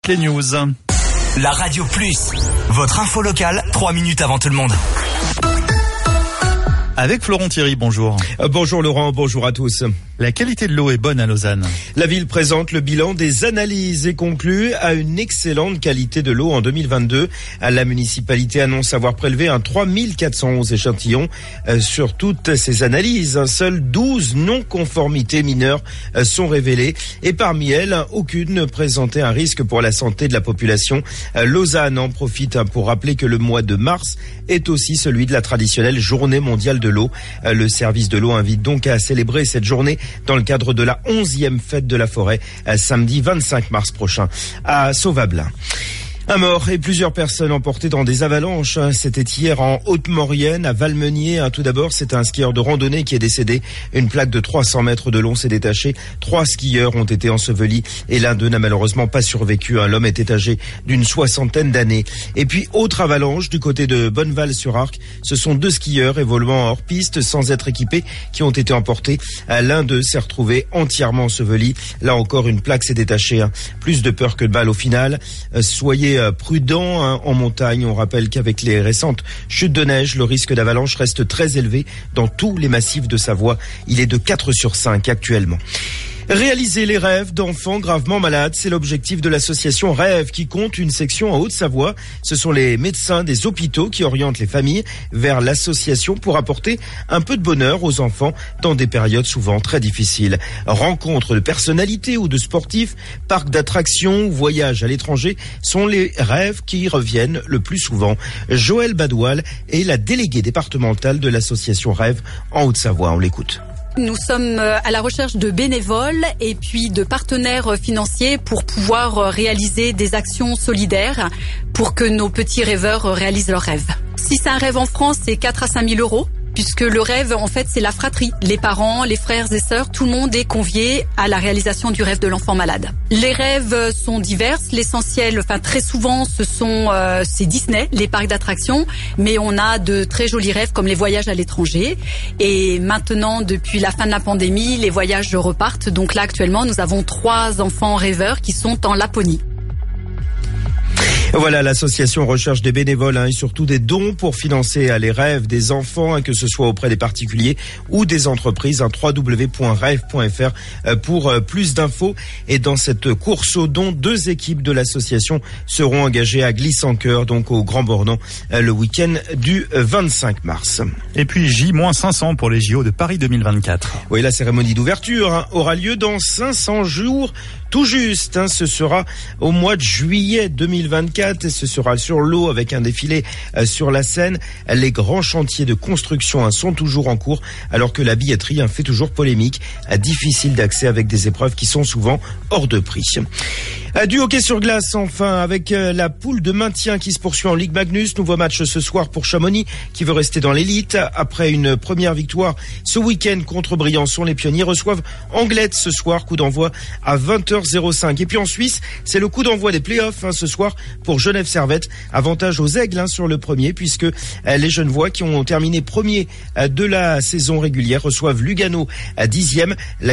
les news. La Radio Plus, votre info locale, 3 minutes avant tout le monde. Avec Florent Thierry, bonjour. Bonjour Laurent, bonjour à tous. La qualité de l'eau est bonne à Lausanne. La ville présente le bilan des analyses et conclut à une excellente qualité de l'eau en 2022. La municipalité annonce avoir prélevé un 3411 échantillons sur toutes ces analyses. Seules 12 non-conformités mineures sont révélées et parmi elles, aucune ne présentait un risque pour la santé de la population. Lausanne en profite pour rappeler que le mois de mars est aussi celui de la traditionnelle journée mondiale de l'eau. Le service de l'eau invite donc à célébrer cette journée dans le cadre de la 11e fête de la forêt, samedi 25 mars prochain à Sauvablin. Un mort et plusieurs personnes emportées dans des avalanches. C'était hier en Haute-Maurienne, à Valmenier. Tout d'abord, c'est un skieur de randonnée qui est décédé. Une plaque de 300 mètres de long s'est détachée. 3 skieurs ont été ensevelis et l'un d'eux n'a malheureusement pas survécu. L'homme était âgé d'une 60aine d'années. Et puis, autre avalanche du côté de Bonneval-sur-Arc. Ce sont 2 skieurs évoluant hors piste sans être équipés qui ont été emportés. L'un d'eux s'est retrouvé entièrement enseveli. Là encore, une plaque s'est détachée. Plus de peur que de mal au final. Soyez prudent en montagne. On rappelle qu'avec les récentes chutes de neige, le risque d'avalanche reste très élevé dans tous les massifs de Savoie. Il est de 4 sur 5 actuellement. Réaliser les rêves d'enfants gravement malades, c'est l'objectif de l'association Rêve qui compte une section en Haute-Savoie. Ce sont les médecins des hôpitaux qui orientent les familles vers l'association pour apporter un peu de bonheur aux enfants dans des périodes souvent très difficiles. Rencontres de personnalités ou de sportifs, parcs d'attractions ou voyages à l'étranger sont les rêves qui reviennent le plus souvent. Joëlle Badoual est la déléguée départementale de l'association Rêve en Haute-Savoie. On l'écoute. Nous sommes à la recherche de bénévoles et puis de partenaires financiers pour pouvoir réaliser des actions solidaires pour que nos petits rêveurs réalisent leurs rêves. Si c'est un rêve en France, c'est 4 à 5 000 euros. Puisque le rêve, en fait, c'est la fratrie. Les parents, les frères et sœurs, tout le monde est convié à la réalisation du rêve de l'enfant malade. Les rêves sont divers. L'essentiel, très souvent, c'est Disney, les parcs d'attractions. Mais on a de très jolis rêves comme les voyages à l'étranger. Et maintenant, depuis la fin de la pandémie, les voyages repartent. Donc là, actuellement, nous avons 3 enfants rêveurs qui sont en Laponie. Voilà, l'association recherche des bénévoles et surtout des dons pour financer les rêves des enfants, que ce soit auprès des particuliers ou des entreprises. www.rêve.fr pour plus d'infos. Et dans cette course aux dons, 2 équipes de l'association seront engagées à Glisse-en-Cœur, donc au Grand Bornand, le week-end du 25 mars. Et puis J-500 pour les JO de Paris 2024. Oui, la cérémonie d'ouverture aura lieu dans 500 jours. Tout juste, ce sera au mois de juillet 2024 et ce sera sur l'eau avec un défilé sur la Seine. Les grands chantiers de construction sont toujours en cours alors que la billetterie fait toujours polémique. Difficile d'accès avec des épreuves qui sont souvent hors de prix. Du hockey sur glace enfin avec la poule de maintien qui se poursuit en Ligue Magnus. Nouveau match ce soir pour Chamonix qui veut rester dans l'élite. Après une première victoire ce week-end contre Briançon, les pionniers reçoivent Anglette ce soir. Coup d'envoi à 20h05. Et puis en Suisse, c'est le coup d'envoi des playoffs ce soir pour Genève Servette. Avantage aux Aigles sur le premier puisque les Genevois qui ont terminé premier de la saison régulière reçoivent Lugano à 10e.